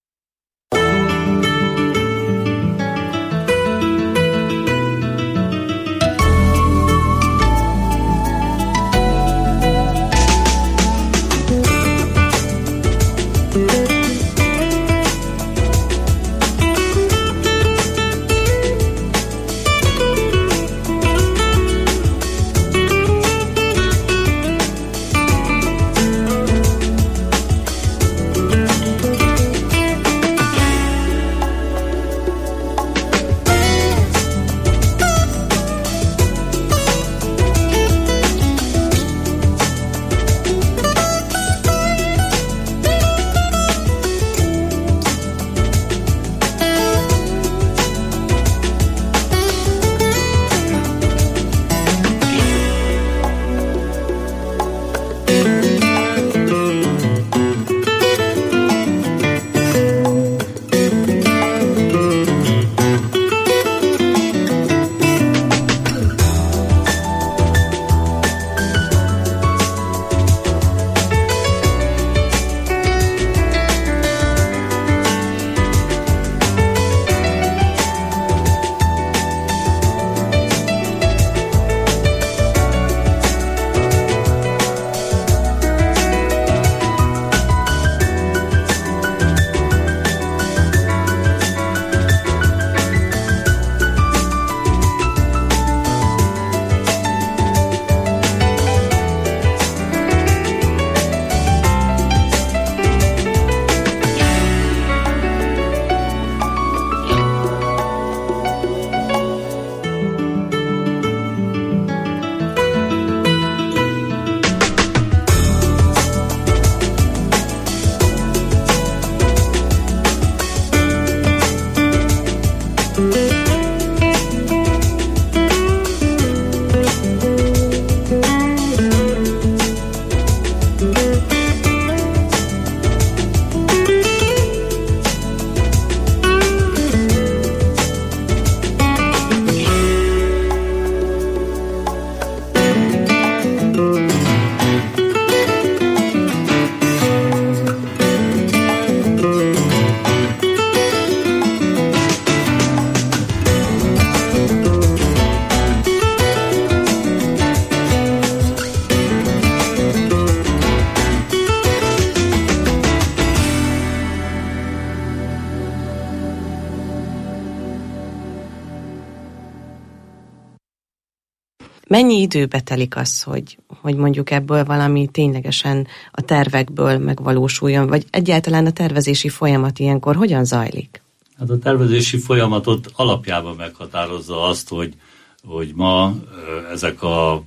S4: Mennyi időbe telik az, hogy mondjuk ebből valami ténylegesen a tervekből megvalósuljon, vagy egyáltalán a tervezési folyamat ilyenkor hogyan zajlik?
S10: Hát a tervezési folyamatot alapjában meghatározza azt, hogy ma ezek a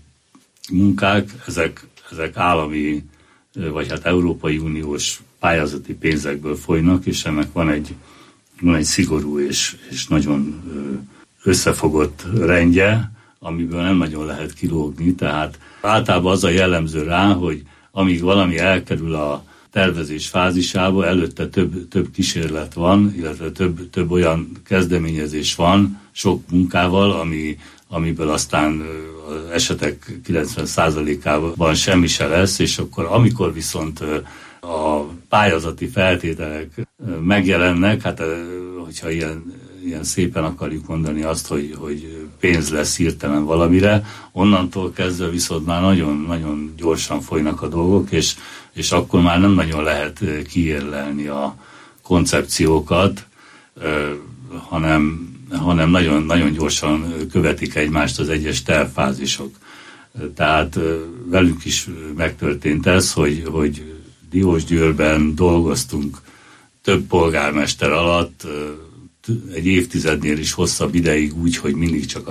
S10: munkák, ezek állami, vagy hát Európai Uniós pályázati pénzekből folynak, és ennek van egy szigorú és nagyon összefogott rendje, amiből nem nagyon lehet kilógni, tehát általában az a jellemző rá, hogy amíg valami elkerül a tervezés fázisában, előtte több kísérlet van, illetve több olyan kezdeményezés van, sok munkával, amiből aztán az esetek 90%-ában semmi se lesz, és akkor amikor viszont a pályázati feltételek megjelennek, hát hogyha ilyen szépen akarjuk mondani azt, hogy pénz lesz hirtelen valamire, onnantól kezdve viszont már nagyon-nagyon gyorsan folynak a dolgok, és akkor már nem nagyon lehet kiérlelni a koncepciókat, hanem nagyon gyorsan követik egymást az egyes tervfázisok. Tehát velünk is megtörtént ez, hogy Diósgyőrben dolgoztunk több polgármester alatt, egy évtizednél is hosszabb ideig úgy, hogy mindig csak a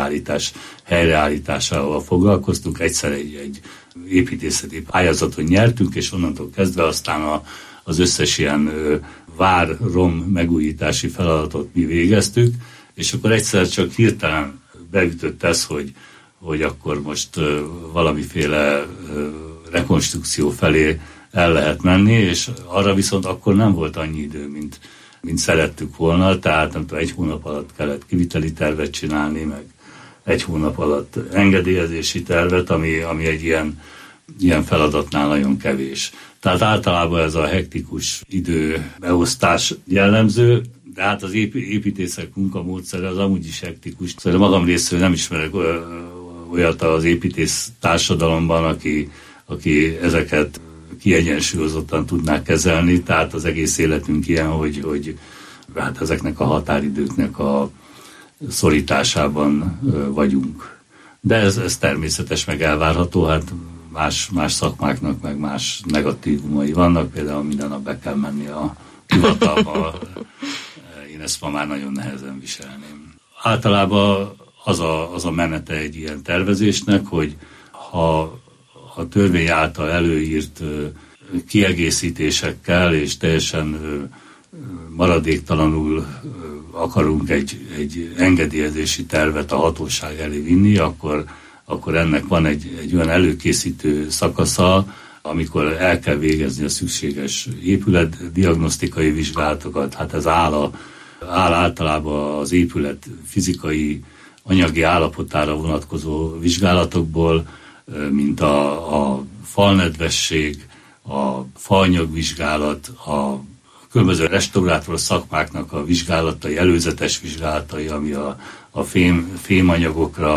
S10: helyreállításával foglalkoztunk. Egyszer egy építészeti pályázaton nyertünk, és onnantól kezdve aztán az összes ilyen vár-rom megújítási feladatot mi végeztük, és akkor egyszer csak hirtelen beütött ez, hogy akkor most valamiféle rekonstrukció felé el lehet menni, és arra viszont akkor nem volt annyi idő, mint szerettük volna, tehát nem tudom, 1 hónap alatt kellett kiviteli tervet csinálni, meg 1 hónap alatt engedélyezési tervet, ami egy ilyen feladatnál nagyon kevés. Tehát általában ez a hektikus időbeosztás jellemző, de hát az építészek munkamódszere az amúgy is hektikus. Szóval magam részéről nem ismerek olyat az építész társadalomban, aki ezeket kiegyensúlyozottan tudnák kezelni, tehát az egész életünk ilyen, hogy hát ezeknek a határidőknek a szorításában vagyunk. De ez természetes, meg elvárható, hát más szakmáknak meg más negatívumai vannak, például minden nap be kell menni a hivatalba. Én ezt ma már nagyon nehezen viselném. Általában az a menete egy ilyen tervezésnek, hogy ha a törvény által előírt kiegészítésekkel és teljesen maradéktalanul akarunk egy engedélyezési tervet a hatóság elé vinni, akkor ennek van egy olyan előkészítő szakasza, amikor el kell végezni a szükséges épületdiagnosztikai vizsgálatokat. Hát ez áll általában az épület fizikai, anyagi állapotára vonatkozó vizsgálatokból, mint a falnedvesség, a faanyagvizsgálat, a különböző restaurátor szakmáknak a vizsgálatai, előzetes vizsgálatai, ami a fémanyagokra,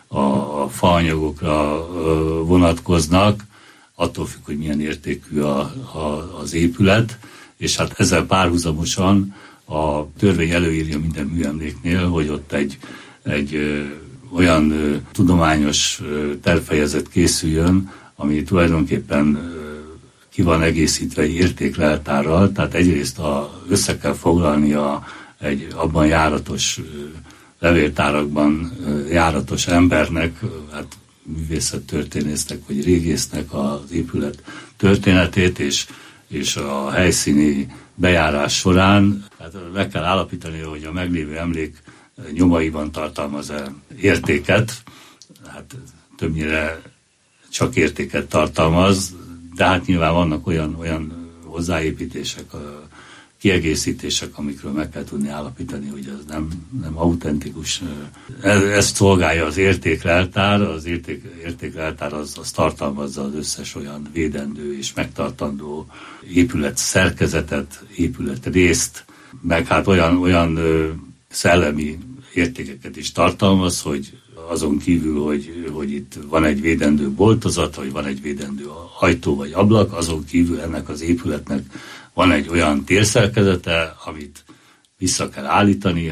S10: a faanyagokra vonatkoznak, attól függ, hogy milyen értékű az épület, és hát ezzel párhuzamosan a törvény előírja minden műemléknél, hogy ott egy olyan tudományos tervfejezet készüljön, ami tulajdonképpen ki van egészítve egy értékleltárral, tehát egyrészt össze kell foglalni egy abban járatos levéltárakban járatos embernek, hát művészettörténésznek vagy régésznek az épület történetét, és a helyszíni bejárás során hát meg kell állapítani, hogy a meglévő emlék nyomaiban tartalmaz-e értéket, hát többnyire csak értéket tartalmaz, de hát nyilván vannak olyan hozzáépítések, kiegészítések, amikről meg kell tudni állapítani, hogy ez nem autentikus. Ezt szolgálja az értékleltár, az értékleltár az tartalmazza az összes olyan védendő és megtartandó épület szerkezetet, épület részt, meg hát olyan szellemi értékeket is tartalmaz, hogy azon kívül, hogy itt van egy védendő boltozat, vagy van egy védendő ajtó vagy ablak, azon kívül ennek az épületnek van egy olyan térszerkezete, amit vissza kell állítani,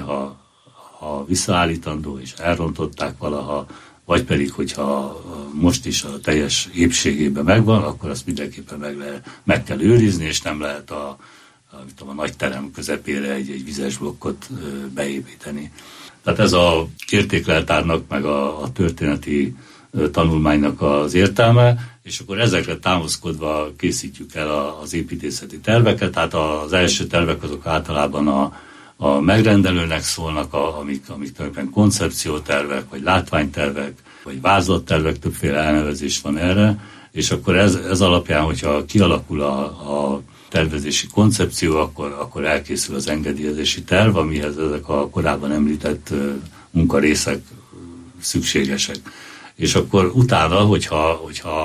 S10: ha visszaállítandó és elrontották valaha, vagy pedig, hogyha most is a teljes épségében megvan, akkor azt mindenképpen meg kell őrizni, és nem lehet a nagy terem közepére egy vizes blokkot beépíteni. Tehát ez az értékleltárnak, meg a történeti tanulmánynak az értelme, és akkor ezekre támaszkodva készítjük el az építészeti terveket. Tehát az első tervek azok általában a megrendelőnek szólnak, amik tulajdonképpen koncepciótervek, vagy látványtervek, vagy vázlattervek, többféle elnevezés van erre, és akkor ez alapján, hogyha kialakul a tervezési koncepció, akkor elkészül az engedélyezési terv, amihez ezek a korábban említett munkarészek szükségesek. És akkor utána, hogyha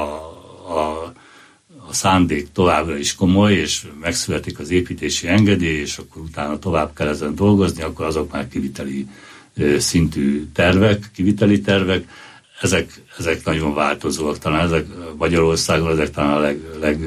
S10: a szándék továbbra is komoly, és megszületik az építési engedély, és akkor utána tovább kell ezen dolgozni, akkor azok már kiviteli szintű tervek, kiviteli tervek. Ezek nagyon változóak, talán ezek Magyarországon ezek talán a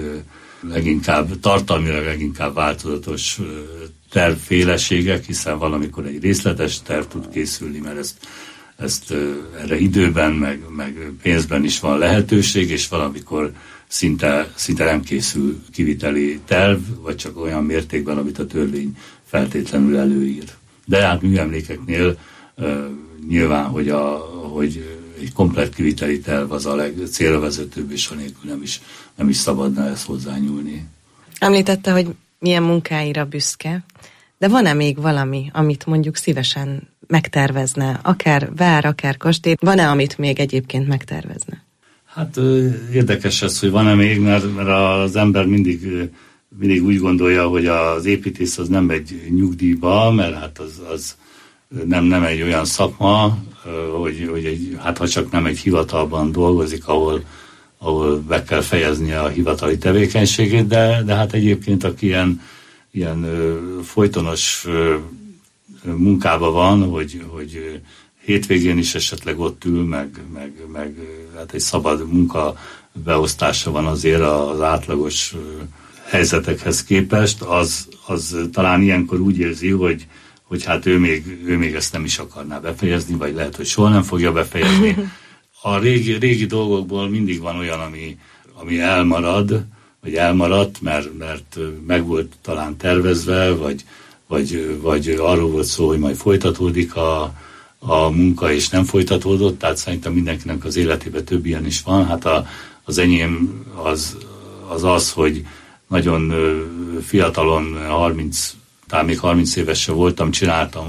S10: leginkább tartalmilag leginkább változatos tervféleségek, hiszen valamikor egy részletes terv tud készülni, mert ezt erre időben, meg pénzben is van lehetőség, és valamikor szinte nem készül kiviteli terv, vagy csak olyan mértékben, amit a törvény feltétlenül előír. De hát műemlékeknél nyilván, hogy egy komplett kiviteli terv az a legcélvezetőbb, és anélkül nem is szabadna ezt hozzányúlni.
S4: Említette, hogy milyen munkáira büszke, de van-e még valami, amit mondjuk szívesen megtervezne, akár vár, akár kastély, van-e, amit még egyébként megtervezne? Hát
S10: érdekes ez, hogy van-e még, mert az ember mindig úgy gondolja, hogy az építész az nem megy nyugdíjba, mert hát az nem egy olyan szakma, hogy hát ha csak nem egy hivatalban dolgozik, ahol be kell fejeznie a hivatali tevékenységét, de hát egyébként aki ilyen folytonos munkában van, hogy hétvégén is esetleg ott ül, meg hát egy szabad munkabeosztása van azért az átlagos helyzetekhez képest, az talán ilyenkor úgy érzi, hogy hát ő még ezt nem is akarná befejezni, vagy lehet, hogy soha nem fogja befejezni. A régi dolgokból mindig van olyan, ami elmarad, vagy elmaradt, mert meg volt talán tervezve, vagy arról volt szó, hogy majd folytatódik a munka, és nem folytatódott, tehát szerintem mindenkinek az életében több ilyen is van. Hát az enyém az, hogy nagyon fiatalon, talán még 30 éves se voltam, csináltam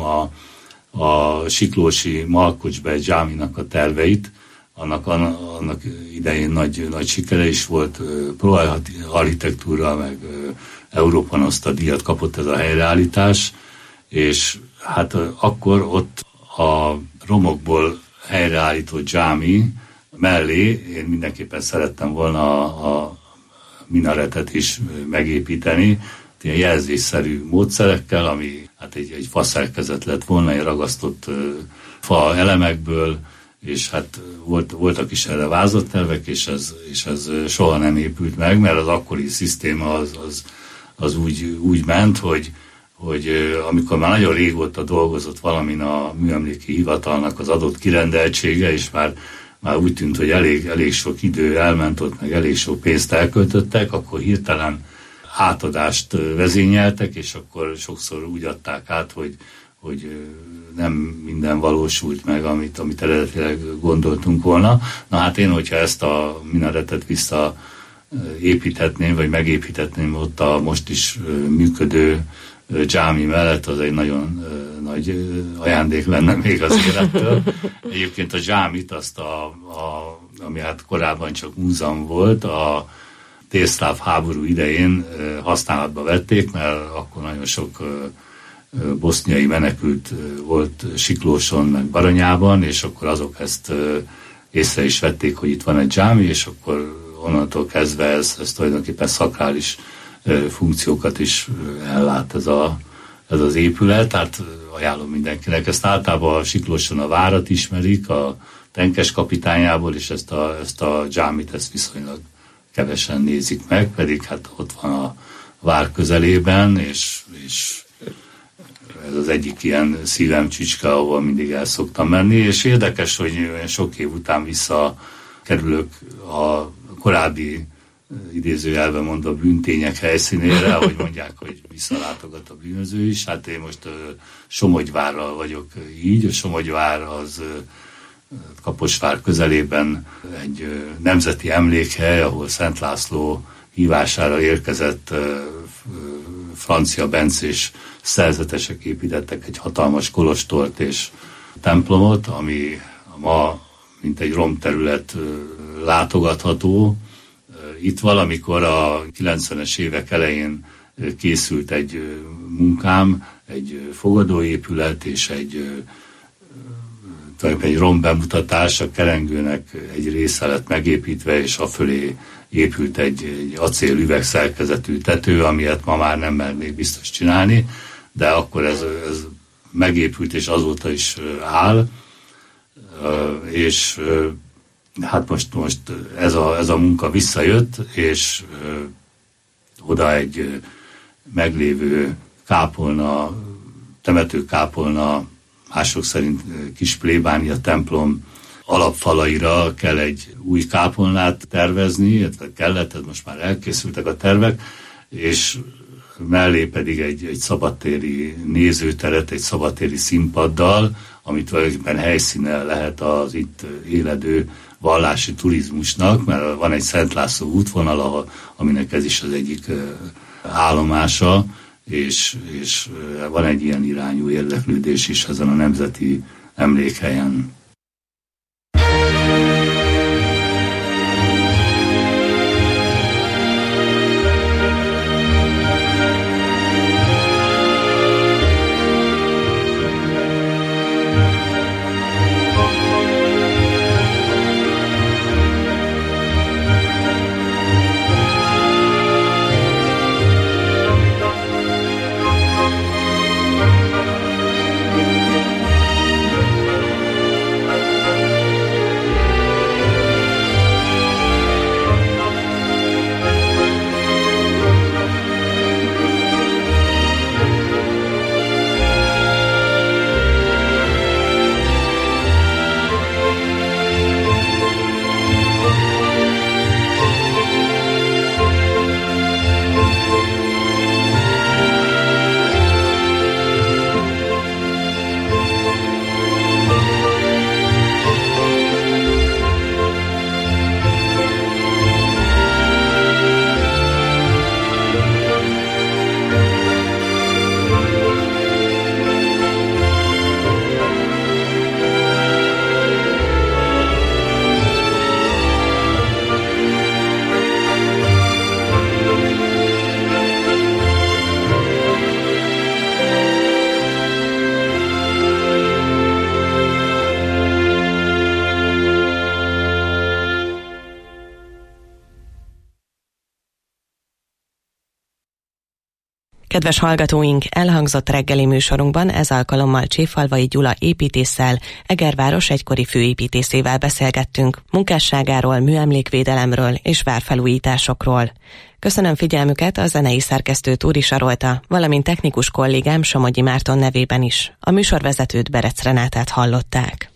S10: a siklósi Malkocsbe egy dzsáminak a terveit, annak idején nagy sikere is volt, Pro-architektúra, meg Európanoszt díjat kapott ez a helyreállítás, és hát akkor ott a romokból helyreállított dzsámi mellé én mindenképpen szerettem volna a minaretet is megépíteni, ilyen jelzésszerű módszerekkel, ami hát egy faszerkezet lett volna, egy ragasztott fa elemekből, és hát voltak is erre vázlattervek, és ez soha nem épült meg, mert az akkori szisztéma az úgy ment, hogy amikor már nagyon régóta dolgozott valamin a műemléki hivatalnak az adott kirendeltsége, és már úgy tűnt, hogy elég sok idő elment ott, meg elég sok pénzt elköltöttek, akkor hirtelen átadást vezényeltek, és akkor sokszor úgy adták át, hogy nem minden valósult meg, amit eredetileg gondoltunk volna. Na hát én, hogyha ezt a minaretet visszaépíthetném, vagy megépíthetném ott a most is működő dzsámi mellett, az egy nagyon nagy ajándék lenne még az élettől. Egyébként a dzsámit, ami hát korábban csak múzeum volt, a délszláv háború idején használatba vették, mert akkor nagyon sok boszniai menekült volt Siklóson, meg Baranyában, és akkor azok ezt észre is vették, hogy itt van egy dzsámi, és akkor onnantól kezdve ez tulajdonképpen szakrális funkciókat is ellát ez az épület, tehát ajánlom mindenkinek. Ezt általában a Siklóson a várat ismerik, a Tenkes kapitányából, és ezt a dzsámit ezt viszonylag kevesen nézik meg, pedig hát ott van a vár közelében, és ez az egyik ilyen szívem csücske, ahol mindig el szoktam menni, és érdekes, hogy sok év után visszakerülök a korábbi idézőjelben mondva bűntények helyszínére, ahogy mondják, hogy visszalátogat a bűnöző is. Hát én most Somogyvárral vagyok így. A Somogyvár az Kaposvár közelében egy nemzeti emlékhely, ahol Szent László hívására érkezett francia bencés szerzetesek építettek egy hatalmas kolostort és templomot, ami ma mint egy romterület látogatható, Itt valamikor a 90-es évek elején készült egy munkám, egy fogadóépület és egy rombemutatás, a kerengőnek egy része lett megépítve, és afölé épült egy acél üvegszerkezetű tető, amilyet ma már nem mernék biztos csinálni, de akkor ez megépült, és azóta is áll, és hát most ez a munka visszajött, és oda egy meglévő kápolna, temetőkápolna, mások szerint kis plébánia templom alapfalaira kell egy új kápolnát tervezni, illetve kellett, ez most már elkészültek a tervek, és mellé pedig egy szabadtéri nézőteret, egy szabadtéri színpaddal, amit tulajdonképpen helyszíne lehet az itt éledő vallási turizmusnak, mert van egy Szent László útvonal, aminek ez is az egyik állomása, és van egy ilyen irányú érdeklődés is ezen a nemzeti emlékhelyen.
S4: Kedves hallgatóink, elhangzott reggeli műsorunkban ez alkalommal Cséfalvai Gyula építésszel, Egerváros egykori főépítészével beszélgettünk munkásságáról, műemlékvédelemről és várfelújításokról. Köszönöm figyelmüket a zenei szerkesztőt Úri Sarolta, valamint technikus kollégám Somogyi Márton nevében is. A műsorvezetőt, Berec Renátát hallották.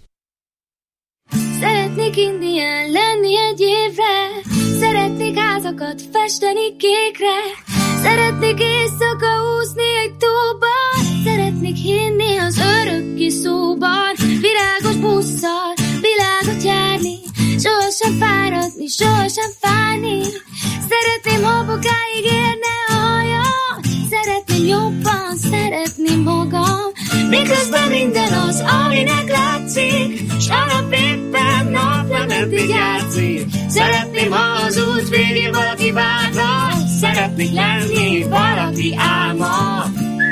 S11: Szeretnék indián lenni egy évre, szeretnék házakat festeni kékre, szeretnék éjszaka úszni egy tóban, szeretnék hinni az örökké szóban, virágos busszal világot járni, sohasem fáradni, sohasem fájni. Szeretném hobokáig érne a hajam, szeretném jobban szeretni magam, miközben minden az, aminek látszik, s a nap éppen naplementig játszik. Szeretném, ha az út végén valaki várna, szeretnék lenni valaki álma.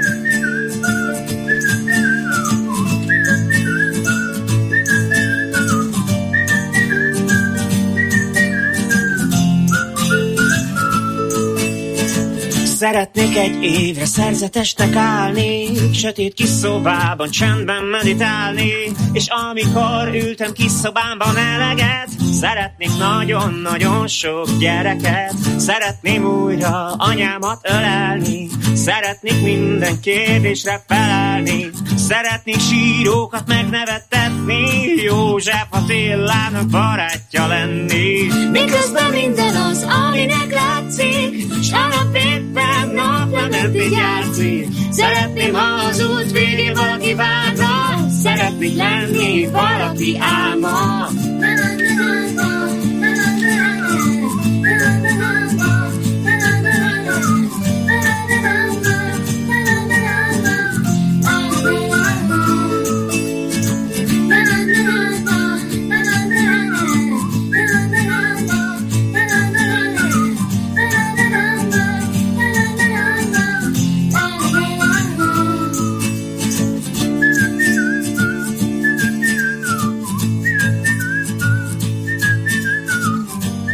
S12: Szeretnék egy évre szerzetesnek állni, sötét kis szobában csendben meditálni, és amikor ültem kis szobámban eleget, szeretnék nagyon-nagyon sok gyereket. Szeretném újra anyámat ölelni, szeretnék minden kérdésre felelni, szeretnék sírókat megnevettetni, József Attilának barátja lenni. Miközben minden az, aminek látszik, s a nap éppen naplementig játszik. Szeretném, ha az út végén valaki várna, szeretnék lenni valaki álma.